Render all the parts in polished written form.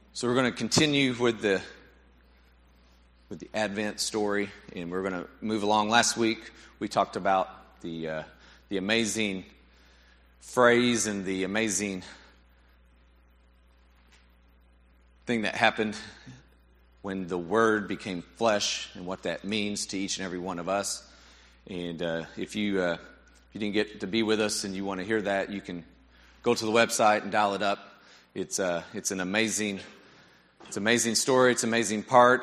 So we're going to continue with the Advent story, and we're going to move along. Last week we talked about the amazing phrase and the amazing thing that happened when the Word became flesh, and what that means to each and every one of us. And if you didn't get to be with us and you want to hear that, you can go to the website and dial it up. It's an amazing story. It's an amazing part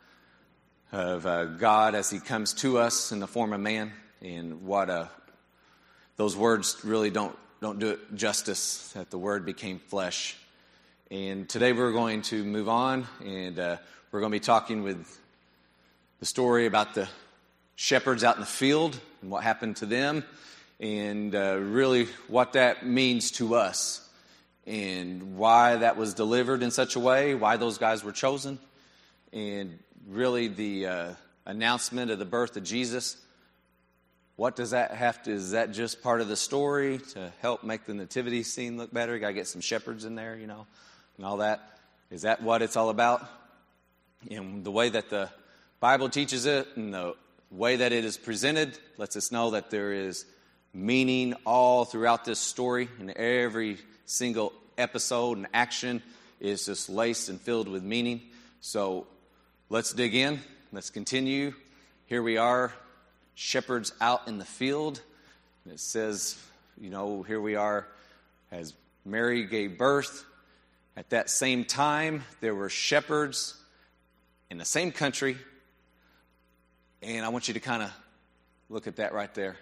of God as He comes to us in the form of man, and what those words really don't do it justice, that the Word became flesh. And today we're going to move on, and we're going to be talking with the story about the shepherds out in the field and what happened to them, and really what that means to us, and why that was delivered in such a way, why those guys were chosen, and really the announcement of the birth of Jesus. What does that have to, is that just part of the story to help make the nativity scene look better? You got to get some shepherds in there, and all that. Is that what it's all about? And the way that the Bible teaches it and the way that it is presented lets us know that there is meaning all throughout this story, and every single episode and action is just laced and filled with meaning. So let's dig in. Let's continue. Here we are, shepherds out in the field. And it says, here we are as Mary gave birth. At that same time, there were shepherds in the same country. And I want you to kind of look at that right there.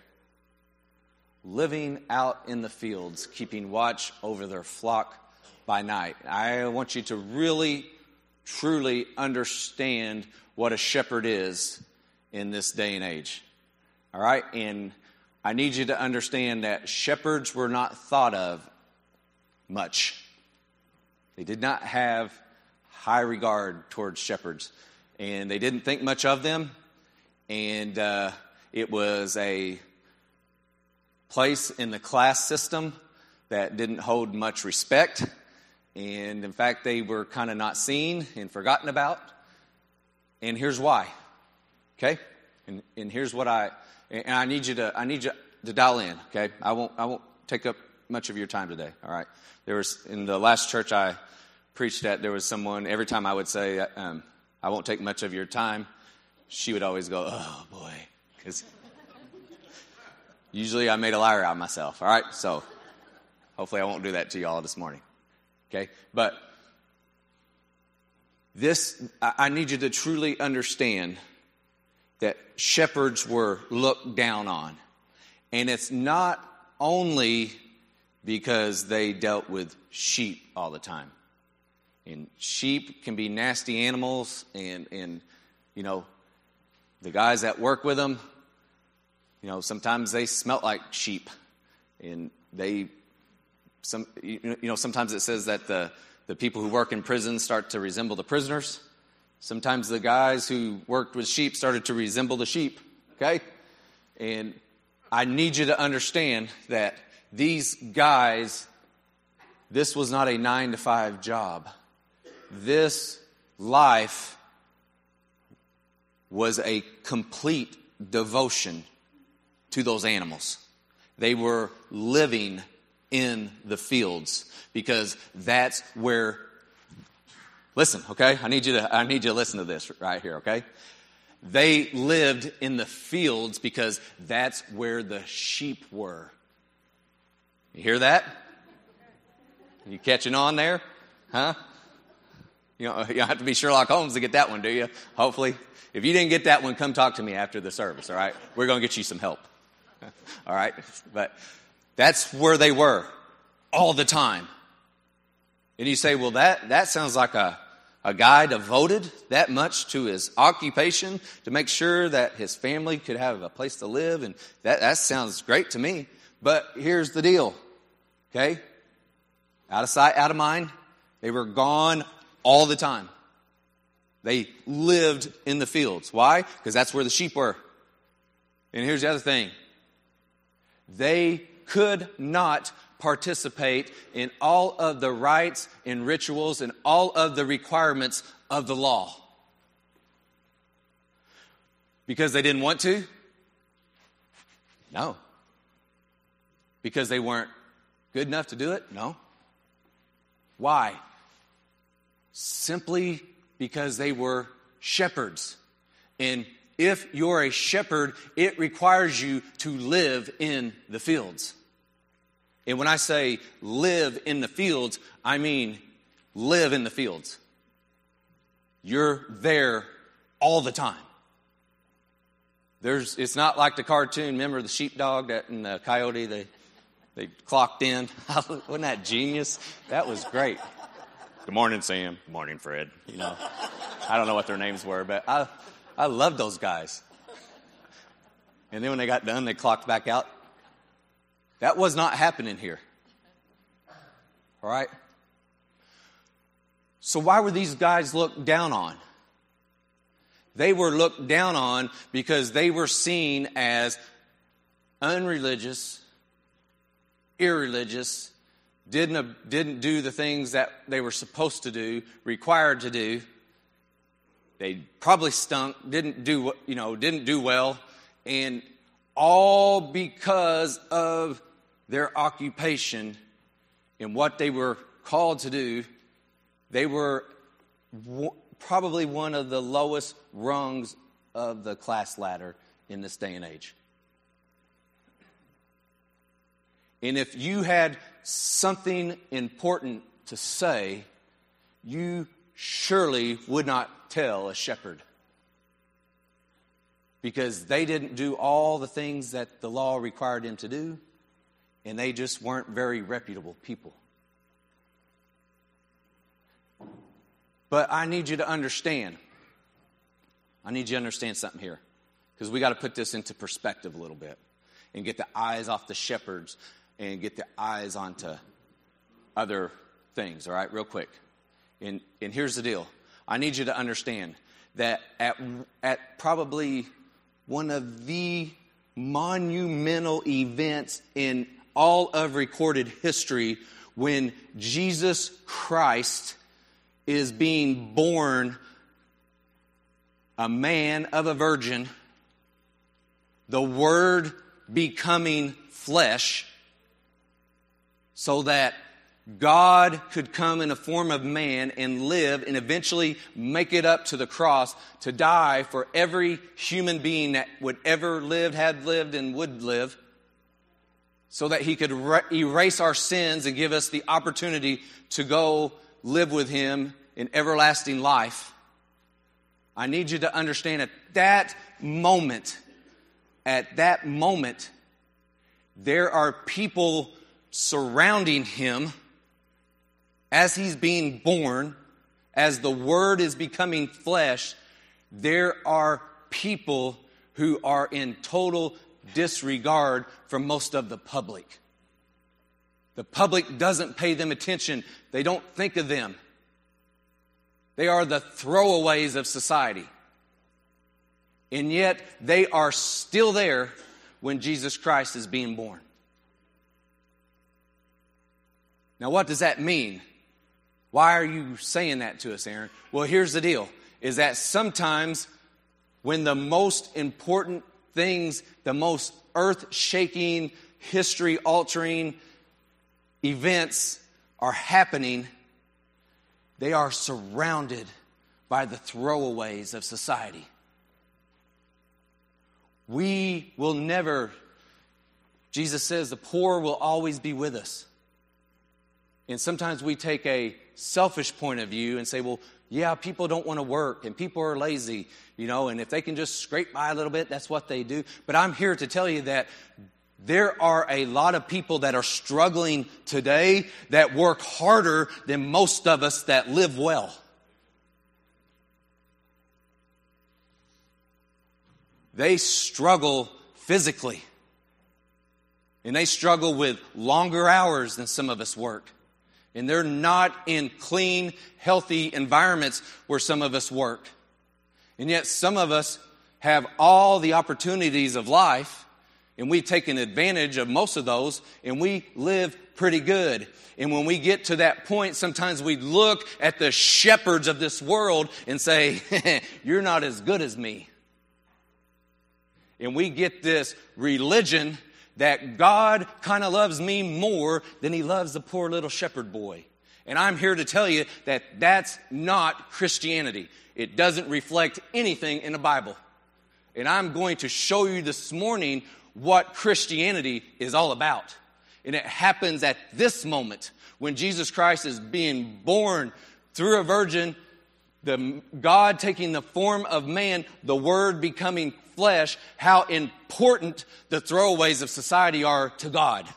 Living out in the fields, keeping watch over their flock by night. I want you to really, truly understand what a shepherd is in this day and age. All right? And I need you to understand that shepherds were not thought of much. They did not have high regard towards shepherds, and they didn't think much of them. And it was a place in the class system that didn't hold much respect. And in fact, they were kind of not seen and forgotten about. And here's why. Okay? And here's what I need you to dial in, okay? I won't take up much of your time today, all right? There was, in the last church I preached at, there was someone, every time I would say, I won't take much of your time, she would always go, oh boy, because usually I made a liar out of myself, all right? So hopefully I won't do that to you all this morning, okay? But I need you to truly understand that shepherds were looked down on. And it's not only because they dealt with sheep all the time. And sheep can be nasty animals, and the guys that work with them, sometimes they smell like sheep, and sometimes it says that the people who work in prison start to resemble the prisoners. Sometimes the guys who worked with sheep started to resemble the sheep, okay? And I need you to understand that these guys, this was not a 9-to-5 job. This life was a complete devotion to those animals. They were living in the fields because that's where, listen, okay? I need you to listen to this right here, okay? They lived in the fields because that's where the sheep were. You hear that? You catching on there? Huh? You don't have to be Sherlock Holmes to get that one, do you? Hopefully. If you didn't get that one, come talk to me after the service, all right? We're going to get you some help. All right? But that's where they were all the time. And you say, well, that sounds like a guy devoted that much to his occupation to make sure that his family could have a place to live, and that sounds great to me. But here's the deal, okay? Out of sight, out of mind. They were gone all the time. They lived in the fields. Why? Because that's where the sheep were. And here's the other thing. They could not participate in all of the rites and rituals and all of the requirements of the law. Because they didn't want to? No. Because they weren't good enough to do it? No. Why? Simply because they were shepherds. And if you're a shepherd, it requires you to live in the fields. And when I say live in the fields, I mean live in the fields. You're there all the time. It's not like the cartoon, remember the sheepdog and the coyote, they clocked in. Wasn't that genius? That was great. Good morning, Sam. Good morning, Fred. I don't know what their names were, but I loved those guys. And then when they got done, they clocked back out. That was not happening here. All right? So why were these guys looked down on? They were looked down on because they were seen as unreligious, irreligious, didn't do the things that they were supposed to do, required to do. They probably stunk, didn't do well, and all because of their occupation and what they were called to do. They were probably one of the lowest rungs of the class ladder in this day and age. And if you had something important to say, you surely would not tell a shepherd. Because they didn't do all the things that the law required them to do, and they just weren't very reputable people. But I need you to understand. I need you to understand something here. Because we got to put this into perspective a little bit. And get the eyes off the shepherds. And get the eyes onto other things. All right, real quick. And here's the deal. I need you to understand that at probably one of the monumental events in all of recorded history, when Jesus Christ is being born, a man of a virgin, the Word becoming flesh, so that God could come in a form of man and live and eventually make it up to the cross to die for every human being that would ever live, had lived, and would live, so that he could erase our sins and give us the opportunity to go live with him in everlasting life. I need you to understand at that moment, there are people surrounding him as he's being born, as the Word is becoming flesh. There are people who are in total disregard for most of the public. The public doesn't pay them attention. They don't think of them. They are the throwaways of society. And yet, they are still there when Jesus Christ is being born. Now, what does that mean? Why are you saying that to us, Aaron? Well, here's the deal, is that sometimes when the most important things, the most earth-shaking, history-altering events are happening, they are surrounded by the throwaways of society. We will never, Jesus says, the poor will always be with us. And sometimes we take a selfish point of view and say, well, yeah, people don't want to work and people are lazy, and if they can just scrape by a little bit, that's what they do. But I'm here to tell you that there are a lot of people that are struggling today that work harder than most of us that live well. They struggle physically. And they struggle with longer hours than some of us work. And they're not in clean, healthy environments where some of us work. And yet some of us have all the opportunities of life, And we've taken advantage of most of those, and we live pretty good. And when we get to that point, sometimes we look at the shepherds of this world and say, you're not as good as me. And we get this religion that God kind of loves me more than he loves the poor little shepherd boy. And I'm here to tell you that that's not Christianity. It doesn't reflect anything in the Bible. And I'm going to show you this morning what Christianity is all about. And it happens at this moment when Jesus Christ is being born through a virgin, the God taking the form of man, the Word becoming flesh, how important the throwaways of society are to God.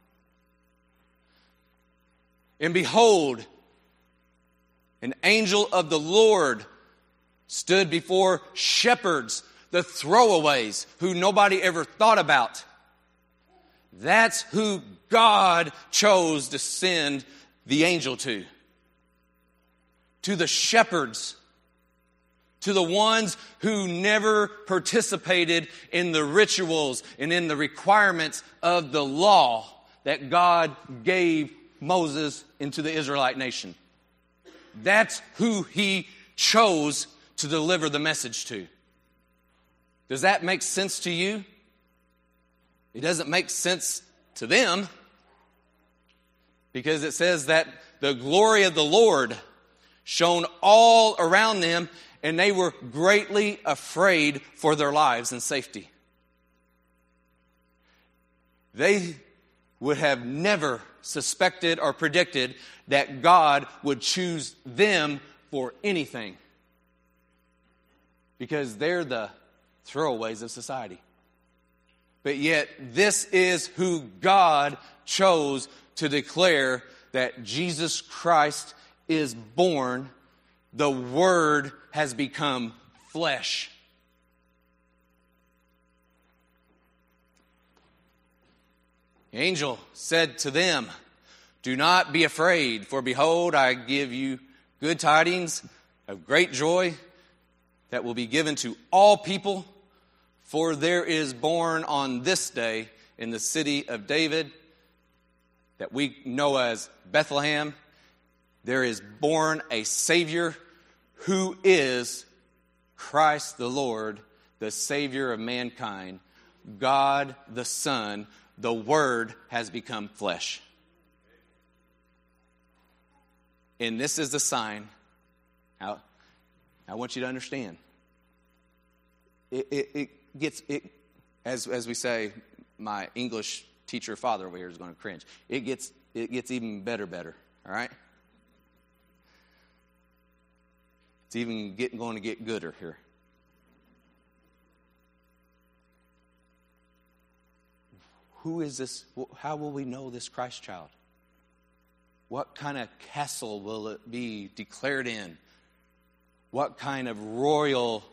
And behold, an angel of the Lord stood before shepherds, the throwaways, who nobody ever thought about. That's who God chose to send the angel to. To the shepherds. To the ones who never participated in the rituals and in the requirements of the law that God gave Moses into the Israelite nation. That's who he chose to deliver the message to. Does that make sense to you? It doesn't make sense to them, because it says that the glory of the Lord shone all around them, and they were greatly afraid for their lives and safety. They would have never suspected or predicted that God would choose them for anything, because they're the throwaways of society. But yet, this is who God chose to declare that Jesus Christ is born. The Word has become flesh. The angel said to them, "Do not be afraid, for behold, I give you good tidings of great joy that will be given to all people. For there is born on this day in the city of David, that we know as Bethlehem, there is born a Savior who is Christ the Lord, the Savior of mankind. God the Son, the Word has become flesh." And this is the sign. I want you to understand. It gets, as we say, my English teacher father over here is going to cringe. It gets even better, all right? It's even going to get gooder here. Who is this? How will we know this Christ child? What kind of castle will it be declared in? What kind of royal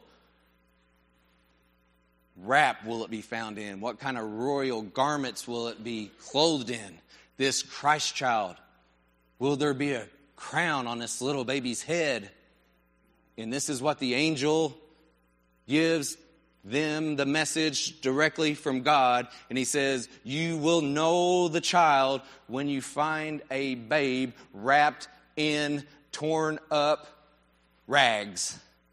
wrap will it be found in? What kind of royal garments will it be clothed in? This Christ child. Will there be a crown on this little baby's head? And this is what the angel gives them the message directly from God. And he says, you will know the child when you find a babe wrapped in torn up rags.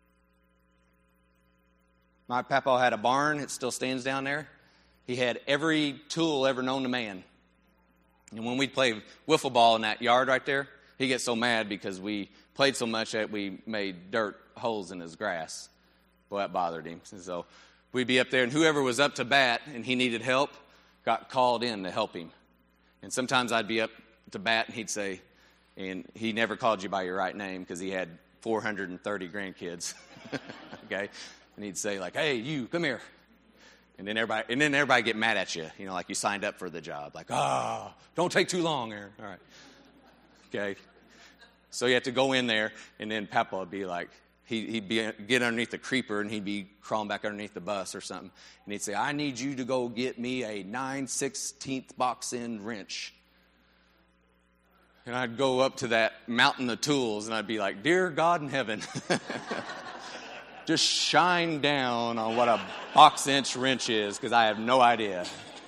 My papa had a barn. It still stands down there. He had every tool ever known to man. And when we'd play wiffle ball in that yard right there, he'd get so mad because we played so much that we made dirt holes in his grass. Boy, that bothered him. And so we'd be up there, and whoever was up to bat and he needed help got called in to help him. And sometimes I'd be up to bat, and he'd say, and he never called you by your right name because he had 430 grandkids. Okay? And he'd say, like, hey, you, come here. And then everybody get mad at you, like you signed up for the job. Like, don't take too long, Aaron. All right. Okay. So you have to go in there, and then Papa would be like, he'd get underneath the creeper, and he'd be crawling back underneath the bus or something. And he'd say, I need you to go get me a 9/16 box end wrench. And I'd go up to that mountain of tools, and I'd be like, dear God in heaven. just shine down on what a box inch wrench is, because I have no idea.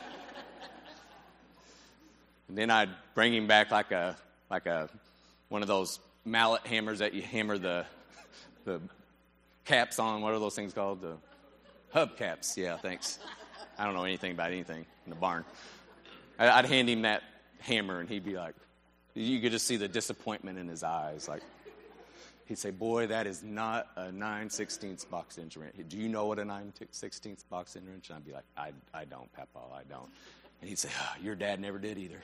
And then I'd bring him back like a one of those mallet hammers that you hammer the caps on. What are those things called? The hubcaps. Yeah, thanks. I don't know anything about anything in the barn. I'd hand him that hammer, and he'd be like, you could just see the disappointment in his eyes. Like, he'd say, boy, that is not a 9/16 box inch wrench. Do you know what a 9/16 box inch wrench? And I'd be like, I don't, Papa, I don't. And he'd say, your dad never did either.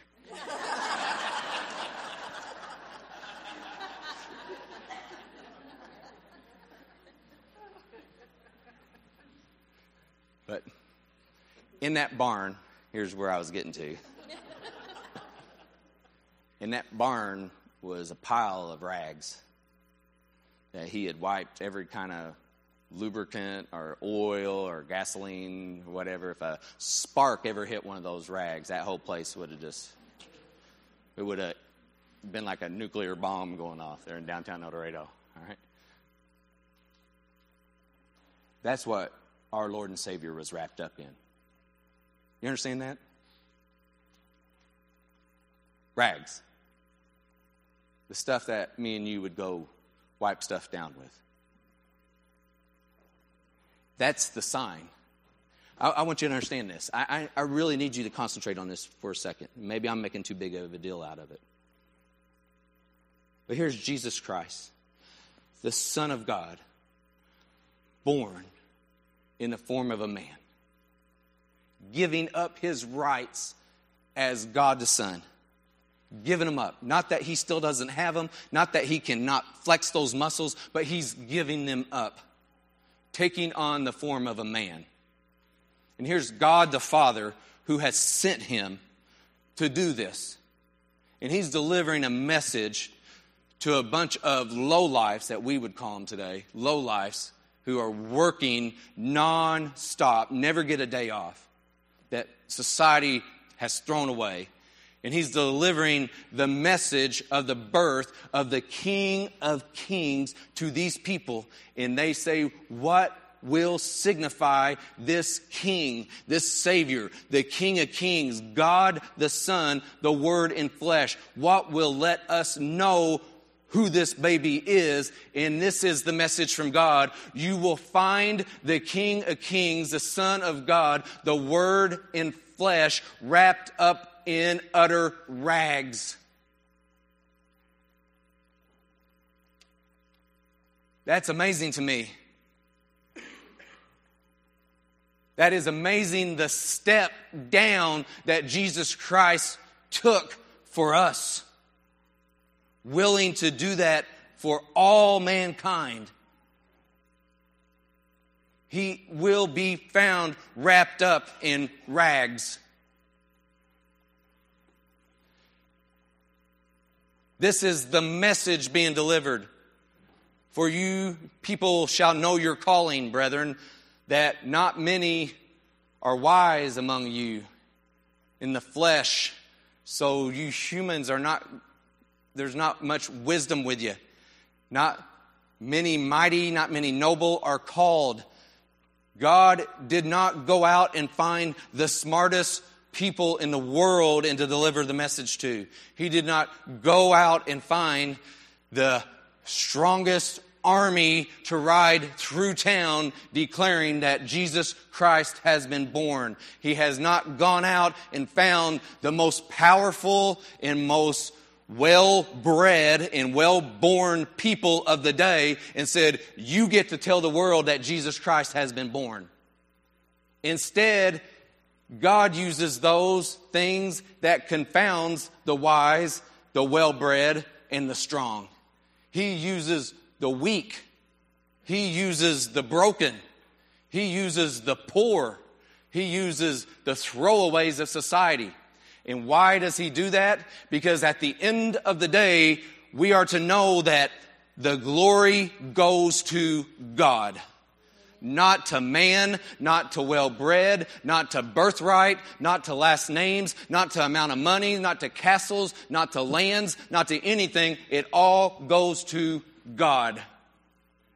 But in that barn, here's where I was getting to. In that barn was a pile of rags that he had wiped every kind of lubricant or oil or gasoline or whatever. If a spark ever hit one of those rags, that whole place would have been like a nuclear bomb going off there in downtown El Dorado. All right? That's what our Lord and Savior was wrapped up in. You understand that? Rags. The stuff that me and you would go wipe stuff down with. That's the sign. I want you to understand this. I really need you to concentrate on this for a second. Maybe I'm making too big of a deal out of it. But here's Jesus Christ, the Son of God, born in the form of a man, giving up his rights as God the Son. Giving them up. Not that he still doesn't have them, not that he cannot flex those muscles, but he's giving them up, taking on the form of a man. And here's God the Father who has sent him to do this. And he's delivering a message to a bunch of lowlifes that we would call them today, lowlifes who are working non-stop, never get a day off, that society has thrown away. And he's delivering the message of the birth of the King of Kings to these people. And they say, what will signify this King, this Savior, the King of Kings, God the Son, the Word in flesh? What will let us know who this baby is? And this is the message from God. You will find the King of Kings, the Son of God, the Word in flesh, wrapped up in utter rags. That's amazing to me. That is amazing, the step down that Jesus Christ took for us. Willing to do that for all mankind. He will be found wrapped up in rags. This is the message being delivered. For you people shall know your calling, brethren, that not many are wise among you in the flesh. So you humans are not, there's not much wisdom with you. Not many mighty, not many noble are called. God did not go out and find the smartest people in the world and to deliver the message to. He did not go out and find the strongest army to ride through town declaring that Jesus Christ has been born. He has not gone out and found the most powerful and most well-bred and well-born people of the day and said, you get to tell the world that Jesus Christ has been born. Instead, God uses those things that confounds the wise, the well-bred, and the strong. He uses the weak. He uses the broken. He uses the poor. He uses the throwaways of society. And why does he do that? Because at the end of the day, we are to know that the glory goes to God. Not to man, not to well-bred, not to birthright, not to last names, not to amount of money, not to castles, not to lands, not to anything. It all goes to God.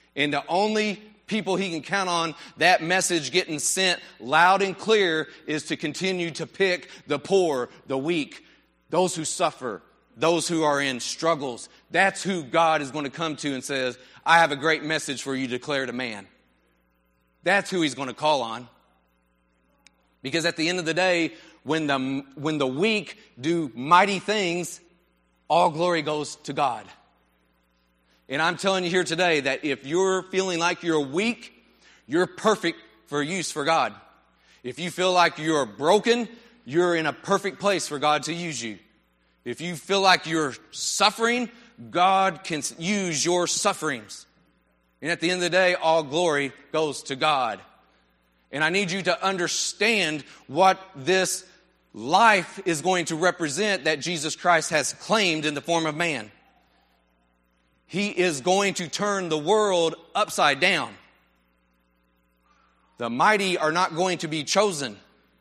And the only people he can count on that message getting sent loud and clear is to continue to pick the poor, the weak, those who suffer, those who are in struggles. That's who God is going to come to and says, I have a great message for you to declare to man. That's who he's going to call on. Because at the end of the day, when the weak do mighty things, all glory goes to God. And I'm telling you here today that if you're feeling like you're weak, you're perfect for use for God. If you feel like you're broken, you're in a perfect place for God to use you. If you feel like you're suffering, God can use your sufferings. And at the end of the day, all glory goes to God. And I need you to understand what this life is going to represent that Jesus Christ has claimed in the form of man. He is going to turn the world upside down. The mighty are not going to be chosen.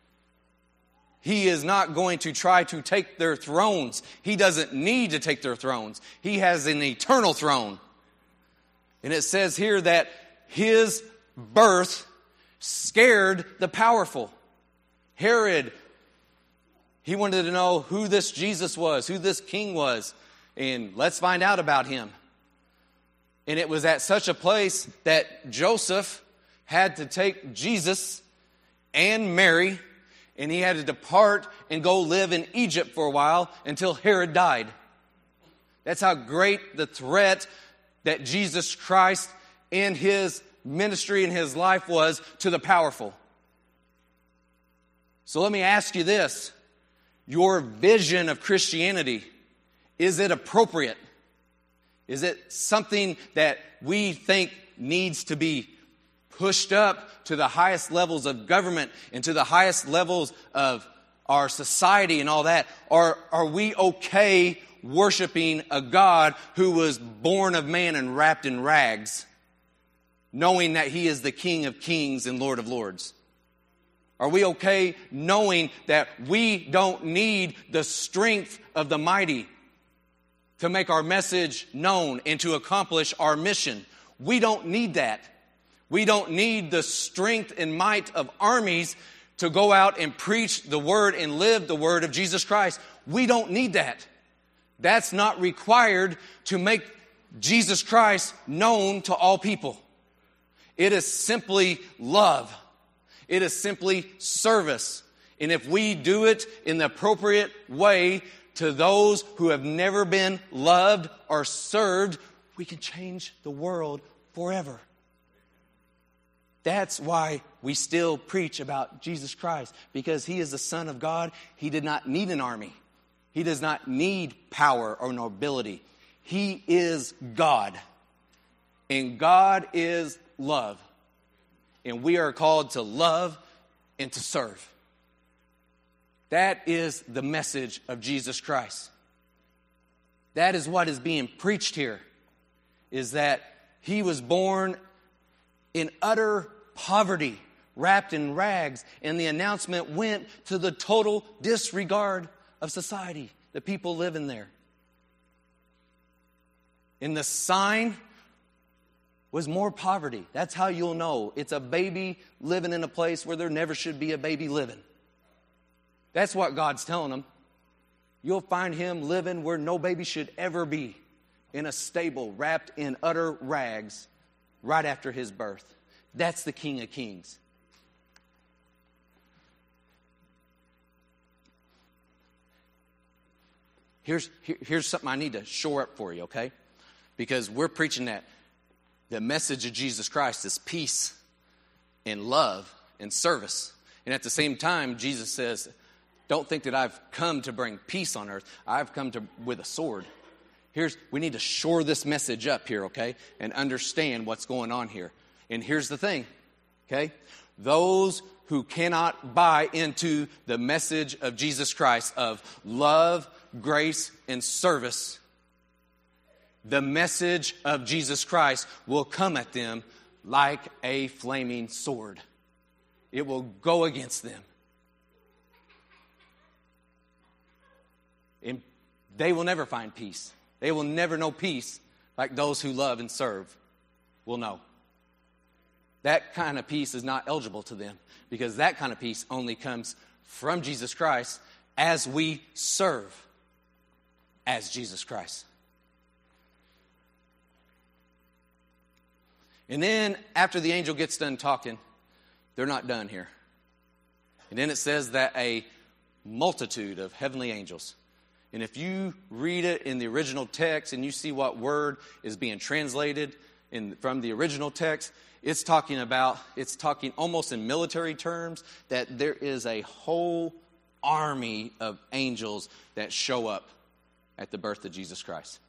He is not going to try to take their thrones. He doesn't need to take their thrones. He has an eternal throne. And it says here that his birth scared the powerful. Herod, he wanted to know who this Jesus was, who this king was, and let's find out about him. And it was at such a place that Joseph had to take Jesus and Mary, and he had to depart and go live in Egypt for a while until Herod died. That's how great the threat that Jesus Christ in his ministry and his life was to the powerful. So let me ask you this. Your vision of Christianity, is it appropriate? Is it something that we think needs to be pushed up to the highest levels of government and to the highest levels of our society and all that? Or are we okay worshiping a God who was born of man and wrapped in rags, knowing that he is the King of kings and Lord of lords? Are we okay knowing that we don't need the strength of the mighty to make our message known and to accomplish our mission? We don't need that. We don't need the strength and might of armies to go out and preach the word and live the word of Jesus Christ. We don't need that. That's not required to make Jesus Christ known to all people. It is simply love. It is simply service. And if we do it in the appropriate way to those who have never been loved or served, we can change the world forever. That's why we still preach about Jesus Christ, because he is the Son of God. He did not need an army. He does not need power or nobility. He is God. And God is love. And we are called to love and to serve. That is the message of Jesus Christ. That is what is being preached here, is that he was born in utter poverty, wrapped in rags, and the announcement went to the total disregard of society, the people living there. And the sign was more poverty. That's how you'll know it's a baby living in a place where there never should be a baby living. That's what God's telling them. You'll find him living where no baby should ever be, in a stable wrapped in utter rags right after his birth. That's the King of Kings. Here's something I need to shore up for you, okay? Because we're preaching that the message of Jesus Christ is peace and love and service. And at the same time, Jesus says, don't think that I've come to bring peace on earth. I've come with a sword. We need to shore this message up here, okay? And understand what's going on here. And here's the thing, okay? Those who cannot buy into the message of Jesus Christ of love, grace, and service, the message of Jesus Christ will come at them like a flaming sword. It will go against them. And they will never find peace. They will never know peace like those who love and serve will know. That kind of peace is not eligible to them because that kind of peace only comes from Jesus Christ as we serve as Jesus Christ. And then after the angel gets done talking, they're not done here. And then it says that a multitude of heavenly angels. And if you read it in the original text and you see what word is being translated from the original text, it's talking almost in military terms that there is a whole army of angels that show up at the birth of Jesus Christ.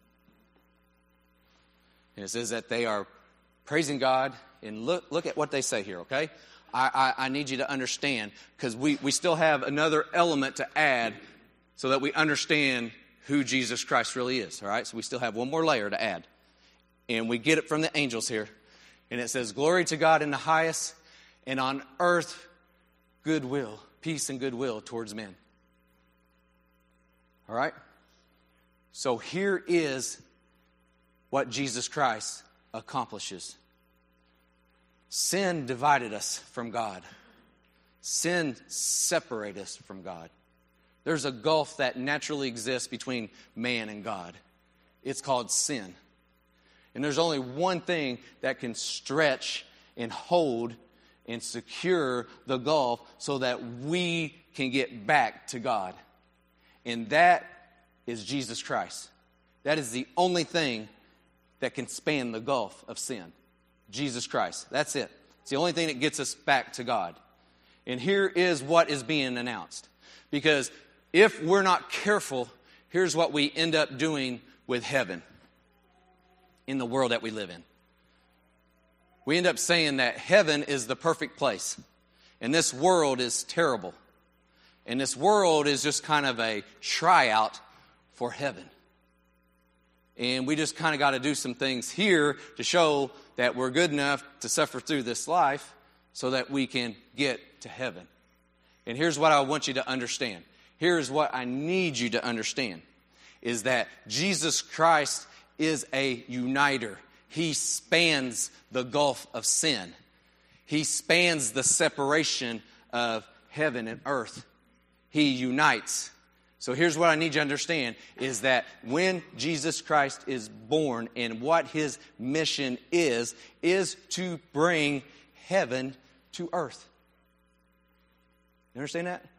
And it says that they are praising God. And look at what they say here, okay? I need you to understand, because we still have another element to add so that we understand who Jesus Christ really is, all right? So we still have one more layer to add. And we get it from the angels here. And it says, glory to God in the highest, and on earth goodwill, peace and goodwill towards men. All right? So here is what Jesus Christ accomplishes. Sin divided us from God. Sin separated us from God. There's a gulf that naturally exists between man and God. It's called sin. And there's only one thing that can stretch and hold and secure the gulf so that we can get back to God. And that is Jesus Christ. That is the only thing that can span the gulf of sin. Jesus Christ. That's it. It's the only thing that gets us back to God. And here is what is being announced. Because if we're not careful, here's what we end up doing with heaven in the world that we live in. We end up saying that heaven is the perfect place. And this world is terrible. And this world is just kind of a tryout for heaven. And we just kind of got to do some things here to show that we're good enough to suffer through this life so that we can get to heaven. And here's what I want you to understand. Here's what I need you to understand, is that Jesus Christ is a uniter. He spans the gulf of sin. He spans the separation of heaven and earth. He unites. So here's what I need you to understand, is that when Jesus Christ is born and what his mission is to bring heaven to earth. You understand that?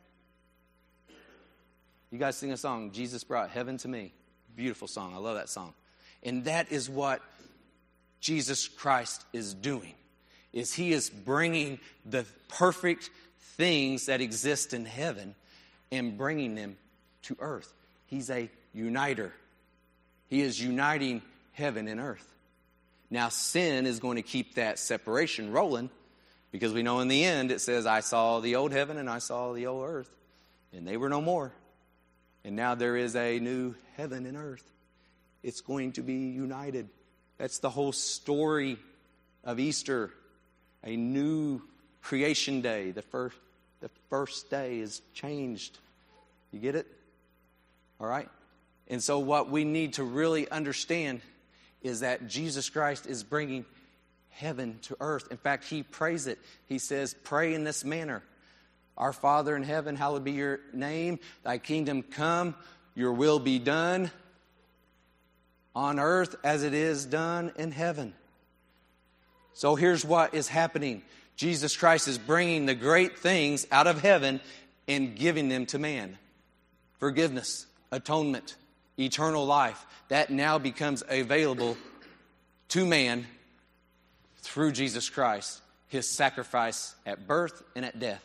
You guys sing a song, Jesus Brought Heaven to Me. Beautiful song. I love that song. And that is what Jesus Christ is doing, is he is bringing the perfect things that exist in heaven and bringing them to earth. He's a uniter. He is uniting heaven and earth. Now, sin is going to keep that separation rolling, because we know in the end it says, I saw the old heaven and I saw the old earth, and they were no more. And now there is a new heaven and earth. It's going to be united. That's the whole story of Easter. A new creation day. The first day is changed. You get it? All right? And so what we need to really understand is that Jesus Christ is bringing heaven to earth. In fact, he prays it. He says, pray in this manner. Our Father in heaven, hallowed be your name. Thy kingdom come, your will be done on earth as it is done in heaven. So here's what is happening. Jesus Christ is bringing the great things out of heaven and giving them to man. Forgiveness, atonement, eternal life. That now becomes available to man through Jesus Christ, his sacrifice at birth and at death.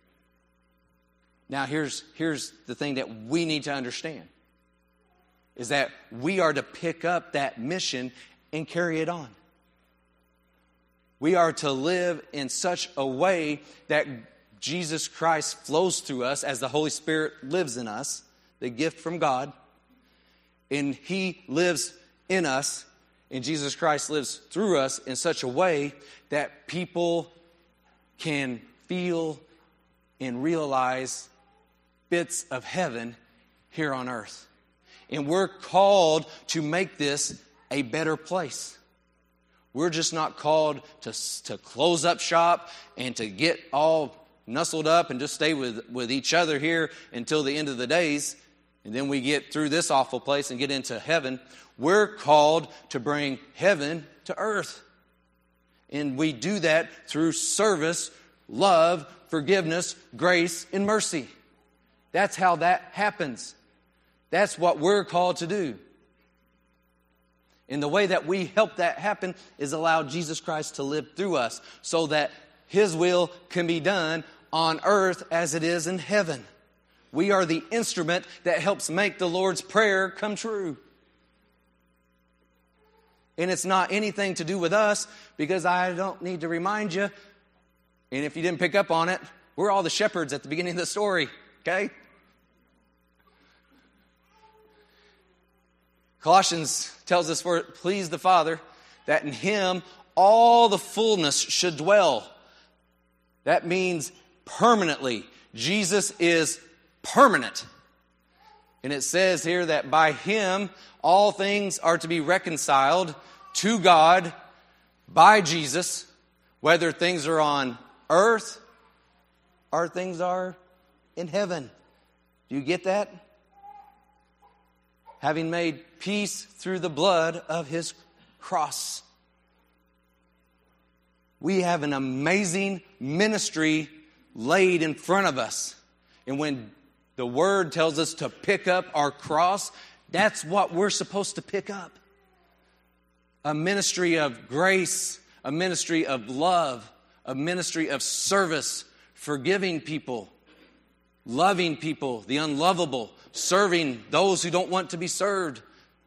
Now here's the thing that we need to understand, is that we are to pick up that mission and carry it on. We are to live in such a way that Jesus Christ flows through us as the Holy Spirit lives in us, the gift from God, and he lives in us, and Jesus Christ lives through us in such a way that people can feel and realize bits of heaven here on earth. And we're called to make this a better place. We're just not called to close up shop and to get all nuzzled up and just stay with each other here until the end of the days. And then we get through this awful place and get into heaven. We're called to bring heaven to earth. And we do that through service, love, forgiveness, grace, and mercy. That's how that happens. That's what we're called to do. And the way that we help that happen is allow Jesus Christ to live through us so that His will can be done on earth as it is in heaven. We are the instrument that helps make the Lord's Prayer come true. And it's not anything to do with us, because I don't need to remind you, and if you didn't pick up on it, we're all the shepherds at the beginning of the story, okay? Colossians tells us, for it pleased the Father that in Him all the fullness should dwell. That means permanently. Jesus is permanent. And it says here that by Him all things are to be reconciled to God by Jesus, whether things are on earth or things are in heaven. Do you get that? Having made peace through the blood of His cross. We have an amazing ministry laid in front of us. And when the Word tells us to pick up our cross, that's what we're supposed to pick up. A ministry of grace, a ministry of love, a ministry of service, forgiving people, loving people, the unlovable, serving those who don't want to be served,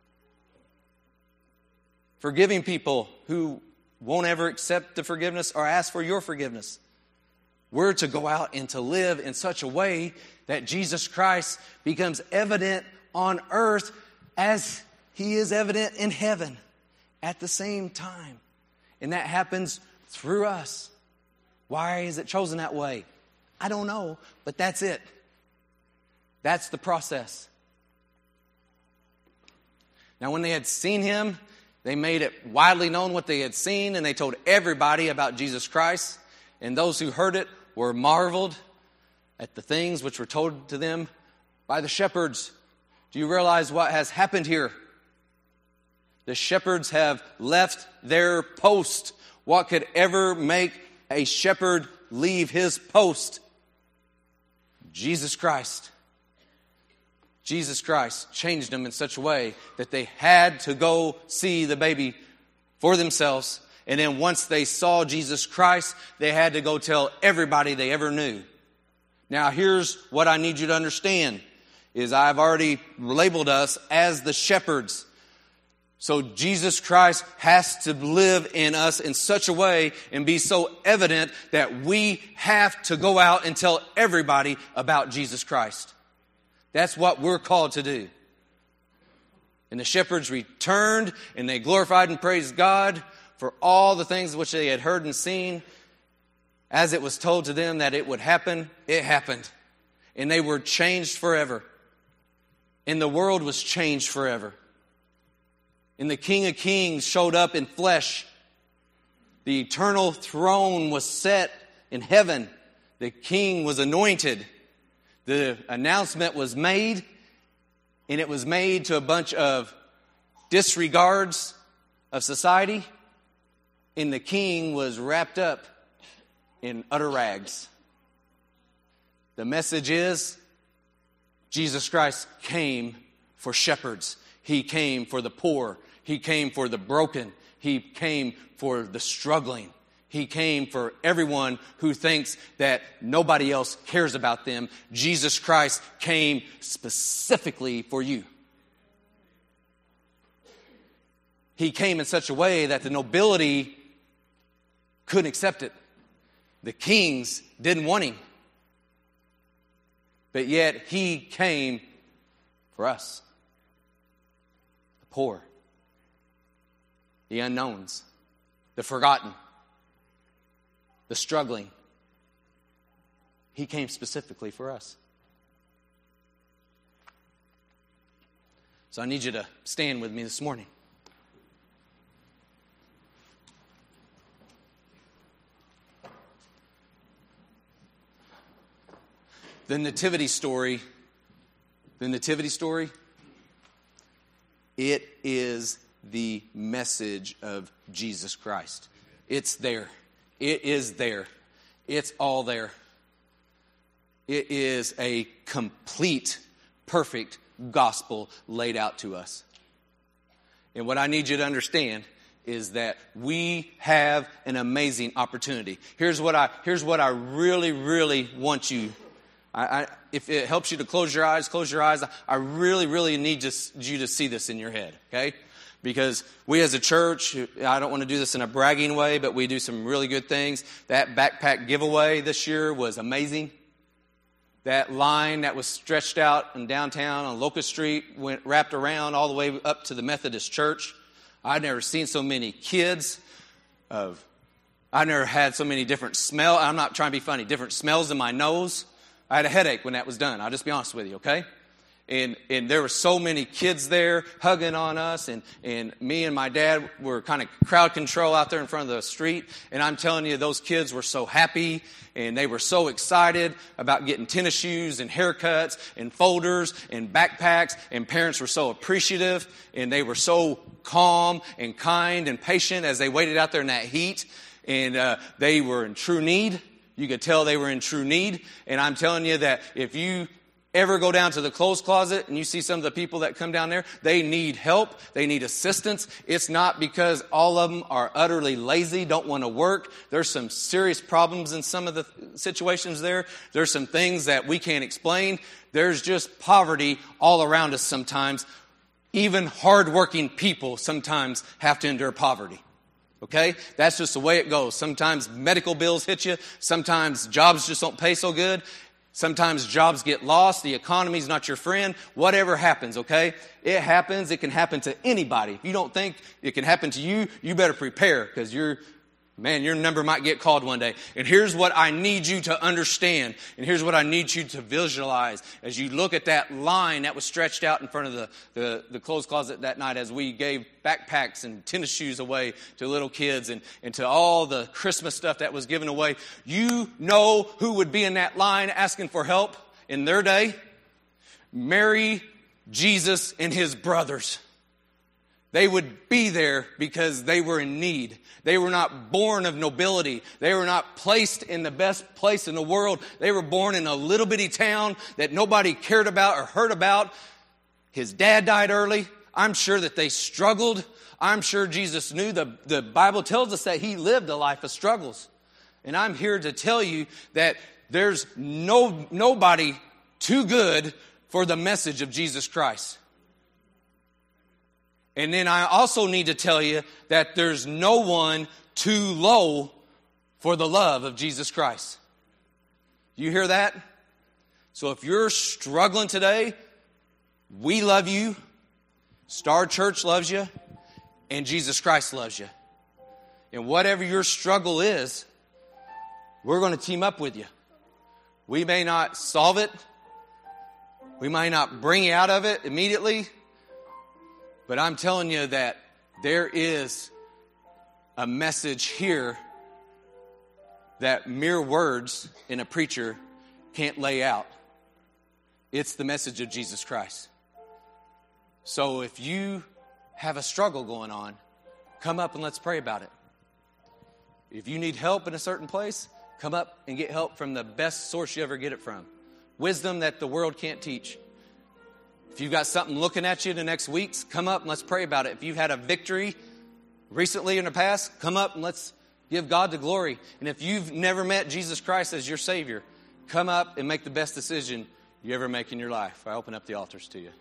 forgiving people who won't ever accept the forgiveness or ask for your forgiveness. We're to go out and to live in such a way that Jesus Christ becomes evident on earth as He is evident in heaven at the same time. And that happens through us. Why is it chosen that way? I don't know, but that's it. That's the process. Now, when they had seen Him, they made it widely known what they had seen, and they told everybody about Jesus Christ. And those who heard it were marveled at the things which were told to them by the shepherds. Do you realize what has happened here? The shepherds have left their post. What could ever make a shepherd leave his post? Jesus Christ. Jesus Christ changed them in such a way that they had to go see the baby for themselves. And then once they saw Jesus Christ, they had to go tell everybody they ever knew. Now here's what I need you to understand, is I've already labeled us as the shepherds. So Jesus Christ has to live in us in such a way and be so evident that we have to go out and tell everybody about Jesus Christ. That's what we're called to do. And the shepherds returned and they glorified and praised God for all the things which they had heard and seen. As it was told to them that it would happen, it happened. And they were changed forever. And the world was changed forever. And the King of Kings showed up in flesh. The eternal throne was set in heaven. The King was anointed. The announcement was made, and it was made to a bunch of disregards of society, and the King was wrapped up in utter rags. The message is, Jesus Christ came for shepherds. He came for the poor. He came for the broken. He came for the struggling. He came for everyone who thinks that nobody else cares about them. Jesus Christ came specifically for you. He came in such a way that the nobility couldn't accept it. The kings didn't want Him. But yet He came for us. The poor. The unknowns. The forgotten. The struggling. He came specifically for us. So I need you to stand with me this morning. The nativity story, it is the message of Jesus Christ. It's there. It is there. It's all there. It is a complete, perfect gospel laid out to us. And what I need you to understand is that we have an amazing opportunity. Here's what I really, really want you. If it helps you to close your eyes, close your eyes. I really, really need you to see this in your head, okay? Because we as a church, I don't want to do this in a bragging way, but we do some really good things. That backpack giveaway this year was amazing. That line that was stretched out in downtown on Locust Street wrapped around all the way up to the Methodist Church. I've never seen so many kids. I've never had so many different smells. I'm not trying to be funny. Different smells in my nose. I had a headache when that was done. I'll just be honest with you, okay? And there were so many kids there hugging on us, and me and my dad were kind of crowd control out there in front of the street. And I'm telling you, those kids were so happy, and they were so excited about getting tennis shoes and haircuts and folders and backpacks. And parents were so appreciative, and they were so calm and kind and patient as they waited out there in that heat. And they were in true need. You could tell they were in true need. And I'm telling you that if you ever go down to the clothes closet and you see some of the people that come down there, they need help. They need assistance. It's not because all of them are utterly lazy, don't want to work. There's some serious problems in some of the situations there. There's some things that we can't explain. There's just poverty all around us sometimes. Even hardworking people sometimes have to endure poverty. Okay? That's just the way it goes. Sometimes medical bills hit you. Sometimes jobs just don't pay so good. Sometimes jobs get lost. The economy's not your friend. Whatever happens, okay? It happens. It can happen to anybody. If you don't think it can happen to you, you better prepare because your number might get called one day. And here's what I need you to understand. And here's what I need you to visualize as you look at that line that was stretched out in front of the clothes closet that night as we gave backpacks and tennis shoes away to little kids and to all the Christmas stuff that was given away. You know who would be in that line asking for help in their day? Mary, Jesus, and his brothers. They would be there because they were in need. They were not born of nobility. They were not placed in the best place in the world. They were born in a little bitty town that nobody cared about or heard about. His dad died early. I'm sure that they struggled. I'm sure Jesus knew. The Bible tells us that he lived a life of struggles. And I'm here to tell you that there's nobody too good for the message of Jesus Christ. And then I also need to tell you that there's no one too low for the love of Jesus Christ. You hear that? So if you're struggling today, we love you, Star Church loves you, and Jesus Christ loves you. And whatever your struggle is, we're going to team up with you. We may not solve it. We might not bring you out of it immediately. But I'm telling you that there is a message here that mere words in a preacher can't lay out. It's the message of Jesus Christ. So if you have a struggle going on, come up and let's pray about it. If you need help in a certain place, come up and get help from the best source you ever get it from. Wisdom that the world can't teach. If you've got something looking at you in the next weeks, come up and let's pray about it. If you've had a victory recently in the past, come up and let's give God the glory. And if you've never met Jesus Christ as your Savior, come up and make the best decision you ever make in your life. I open up the altars to you.